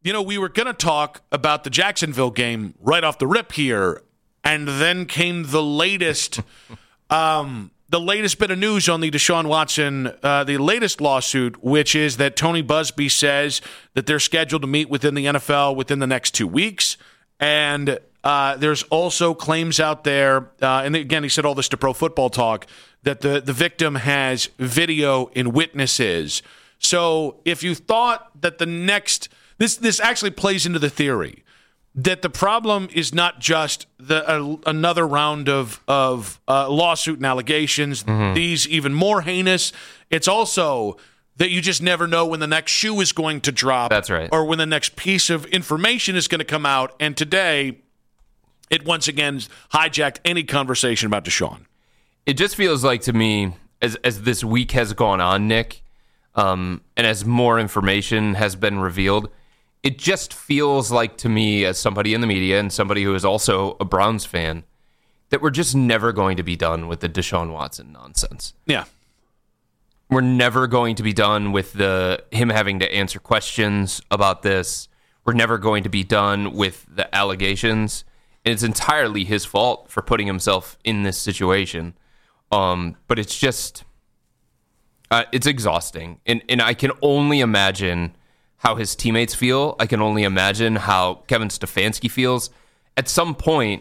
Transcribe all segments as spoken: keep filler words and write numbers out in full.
you know, we were going to talk about the Jacksonville game right off the rip here, and then came the latest um, the latest bit of news on the Deshaun Watson, uh, the latest lawsuit, which is that Tony Buzbee says that they're scheduled to meet within the N F L within the next two weeks. And uh, there's also claims out there, uh, and again, he said all this to Pro Football Talk, that the, the victim has video and witnesses. So if you thought that the next, this this actually plays into the theory that the problem is not just the uh, another round of of uh, lawsuit and allegations, mm-hmm. these even more heinous. It's also that you just never know when the next shoe is going to drop. That's right. Or when the next piece of information is going to come out. And today, it once again hijacked any conversation about Deshaun. It just feels like to me, as as this week has gone on, Nick, um, and as more information has been revealed, it just feels like to me, as somebody in the media and somebody who is also a Browns fan, that we're just never going to be done with the Deshaun Watson nonsense. Yeah. We're never going to be done with the him having to answer questions about this. We're never going to be done with the allegations. And it's entirely his fault for putting himself in this situation. Um, but it's just, uh, it's exhausting. And, and I can only imagine how his teammates feel. I can only imagine how Kevin Stefanski feels. At some point,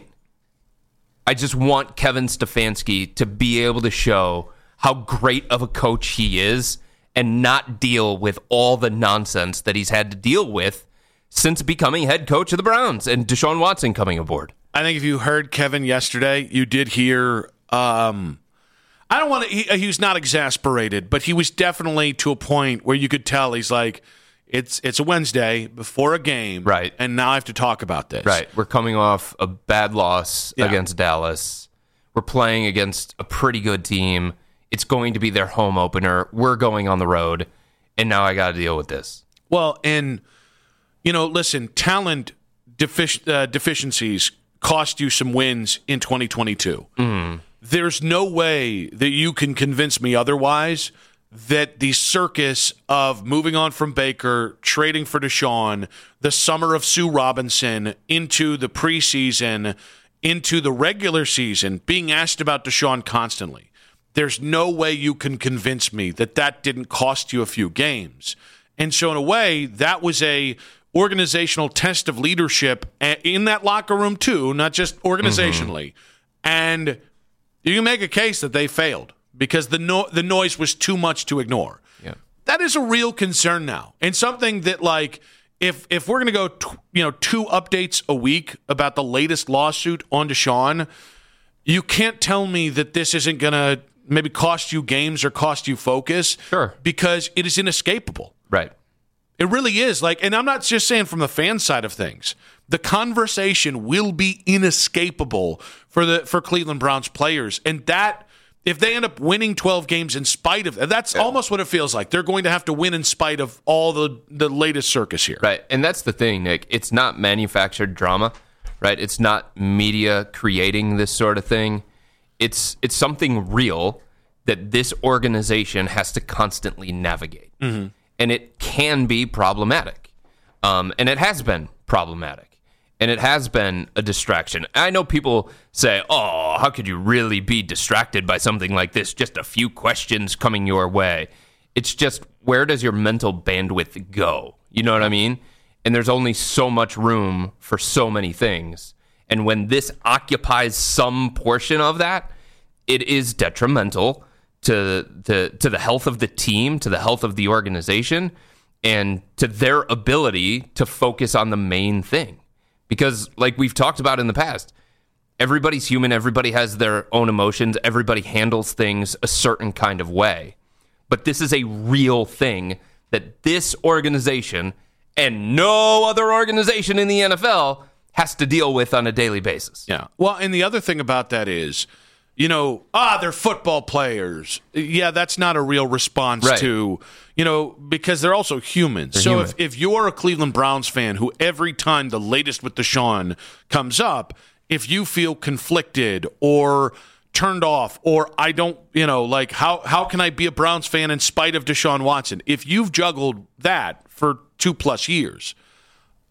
I just want Kevin Stefanski to be able to show how great of a coach he is and not deal with all the nonsense that he's had to deal with since becoming head coach of the Browns and Deshaun Watson coming aboard. I think if you heard Kevin yesterday, you did hear, um, I don't want to, he, he was not exasperated, but he was definitely to a point where you could tell he's like, it's it's a Wednesday before a game, right? And now I have to talk about this. Right. We're coming off a bad loss yeah. against Dallas. We're playing against a pretty good team. It's going to be their home opener. We're going on the road, and now I got to deal with this. Well, and, you know, listen, talent defic- uh, deficiencies cost you some wins in twenty twenty-two. Mm. There's no way that you can convince me otherwise that the circus of moving on from Baker, trading for Deshaun, the summer of Sue Robinson, into the preseason, into the regular season, being asked about Deshaun constantly, there's no way you can convince me that that didn't cost you a few games. And so in a way, that was a organizational test of leadership in that locker room too, not just organizationally. Mm-hmm. And you can make a case that they failed because the no- the noise was too much to ignore. Yeah. That is a real concern now. And something that, like, if if we're going to go t- you know, two updates a week about the latest lawsuit on Deshaun, you can't tell me that this isn't going to maybe cost you games or cost you focus. Sure. Because it is inescapable. Right. It really is. Like, and I'm not just saying from the fan side of things. The conversation will be inescapable for the for Cleveland Browns players. And that, if they end up winning twelve games in spite of, that's yeah. almost what it feels like. They're going to have to win in spite of all the, the latest circus here. Right. And that's the thing, Nick. It's not manufactured drama, right? It's not media creating this sort of thing. It's it's something real that this organization has to constantly navigate. Mm-hmm. And it can be problematic. Um, and it has been problematic. And it has been a distraction. I know people say, oh, how could you really be distracted by something like this? Just a few questions coming your way. It's just, where does your mental bandwidth go? You know what I mean? And there's only so much room for so many things. And when this occupies some portion of that, it is detrimental to the to the health of the team, to the health of the organization, and to their ability to focus on the main thing. Because, like we've talked about in the past, everybody's human, everybody has their own emotions, everybody handles things a certain kind of way. But this is a real thing that this organization and no other organization in the N F L has to deal with on a daily basis. Yeah. Well, and the other thing about that is, you know, ah, they're football players. Yeah, that's not a real response right. to, you know, because they're also humans. They're so human. if, if you're a Cleveland Browns fan who every time the latest with Deshaun comes up, if you feel conflicted or turned off or I don't, you know, like how, how can I be a Browns fan in spite of Deshaun Watson? If you've juggled that for two plus years,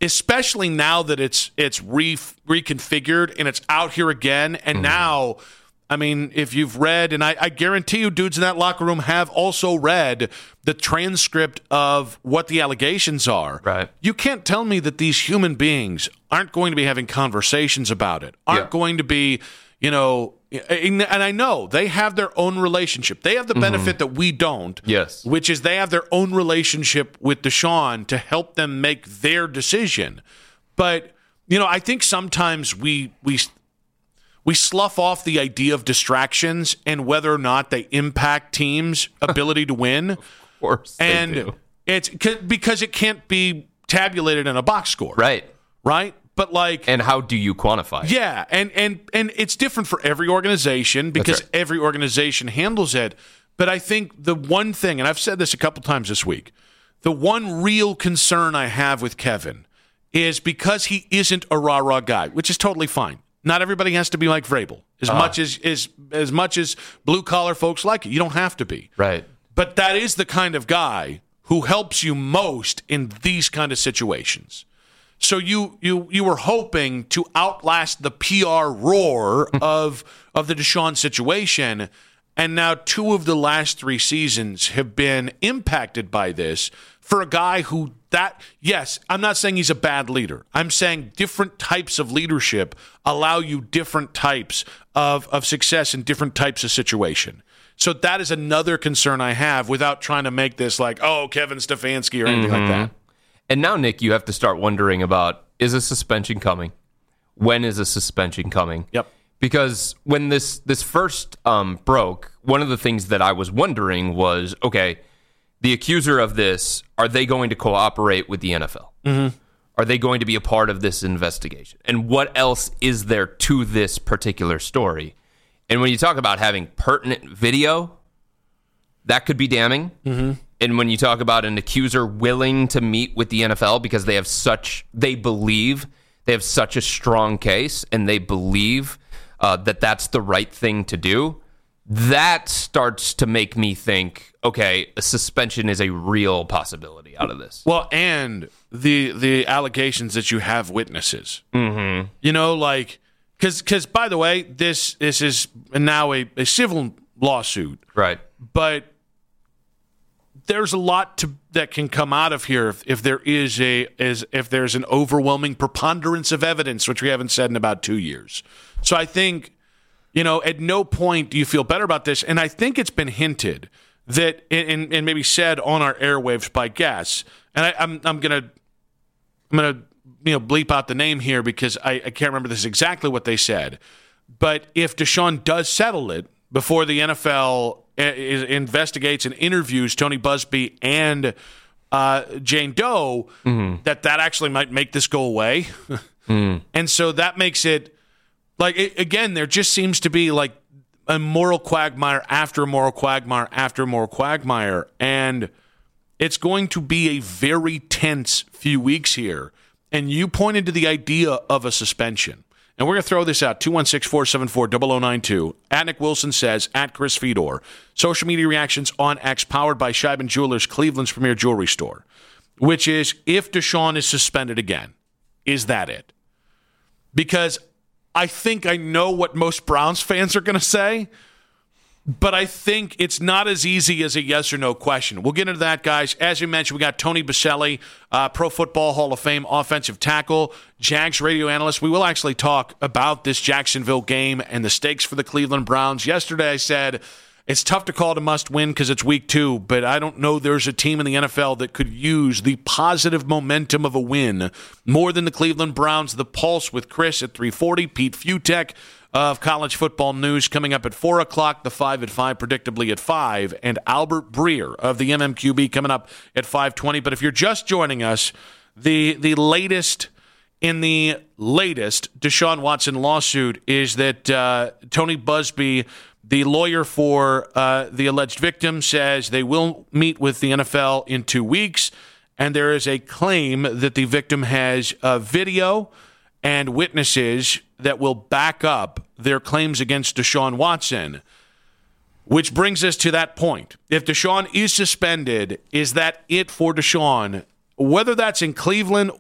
especially now that it's it's re- reconfigured and it's out here again. And mm-hmm. now, I mean, if you've read, and I, I guarantee you dudes in that locker room have also read the transcript of what the allegations are. Right. You can't tell me that these human beings aren't going to be having conversations about it, aren't yeah. going to be, you know, and I know they have their own relationship. They have the benefit mm-hmm. that we don't, yes, which is they have their own relationship with Deshaun to help them make their decision. But, you know, I think sometimes we we we slough off the idea of distractions and whether or not they impact teams' ability to win. Of course, and they do. It's because it can't be tabulated in a box score, right? Right. But like, and how do you quantify it? Yeah, and and and it's different for every organization because right. every organization handles it. But I think the one thing, and I've said this a couple times this week, the one real concern I have with Kevin is because he isn't a rah-rah guy, which is totally fine. Not everybody has to be like Vrabel. As uh-huh. much as, as as much as blue-collar folks like it, you don't have to be. Right. But that is the kind of guy who helps you most in these kind of situations. So you you you were hoping to outlast the P R roar of of the Deshaun situation, and now two of the last three seasons have been impacted by this for a guy who that yes, I'm not saying he's a bad leader. I'm saying different types of leadership allow you different types of, of success in different types of situation. So that is another concern I have without trying to make this like, oh, Kevin Stefanski or anything mm-hmm. like that. And now, Nick, you have to start wondering about, is a suspension coming? When is a suspension coming? Yep. Because when this this first um, broke, one of the things that I was wondering was, okay, the accuser of this, are they going to cooperate with the N F L? Mm-hmm. Are they going to be a part of this investigation? And what else is there to this particular story? And when you talk about having pertinent video, that could be damning. Mm-hmm. And when you talk about an accuser willing to meet with the N F L because they have such, they believe they have such a strong case and they believe uh, that that's the right thing to do, that starts to make me think, okay, a suspension is a real possibility out of this. Well, and the the allegations that you have witnesses. Mm-hmm. You know, like, because, because by the way, this this is now a, a civil lawsuit. Right. But there's a lot to, that can come out of here if, if there is a is if there's an overwhelming preponderance of evidence, which we haven't said in about two years. So I think, you know, at no point do you feel better about this. And I think it's been hinted that, and, and maybe said on our airwaves by guests. And I, I'm I'm gonna I'm gonna you know bleep out the name here because I, I can't remember this exactly what they said. But if Deshaun does settle it before the N F L investigates and interviews Tony Busby and uh, Jane Doe, mm-hmm. that that actually might make this go away. mm. And so that makes it, like, it, again, there just seems to be, like, a moral quagmire after a moral quagmire after a moral quagmire. And it's going to be a very tense few weeks here. And you pointed to the idea of a suspension. And we're going to throw this out, two one six, four seven four, zero zero nine two. At Nick Wilson says, at Chris Fedor. Social media reactions on X, powered by Scheiben Jewelers, Cleveland's premier jewelry store. Which is, if Deshaun is suspended again, is that it? Because I think I know what most Browns fans are going to say, but I think it's not as easy as a yes or no question. We'll get into that, guys. As you mentioned, we got Tony Boselli, uh, Pro Football Hall of Fame offensive tackle, Jags radio analyst. We will actually talk about this Jacksonville game and the stakes for the Cleveland Browns. Yesterday I said it's tough to call it a must-win because it's week two, but I don't know there's a team in the N F L that could use the positive momentum of a win more than the Cleveland Browns. The Pulse with Chris at three forty, Pete Futek of College Football News coming up at four o'clock, the five at five, predictably at five, and Albert Breer of the M M Q B coming up at five twenty. But if you're just joining us, the the latest in the latest Deshaun Watson lawsuit is that uh, Tony Busby, the lawyer for uh, the alleged victim, says they will meet with the N F L in two weeks, and there is a claim that the victim has a video and witnesses that will back up their claims against Deshaun Watson, which brings us to that point. If Deshaun is suspended, is that it for Deshaun? Whether that's in Cleveland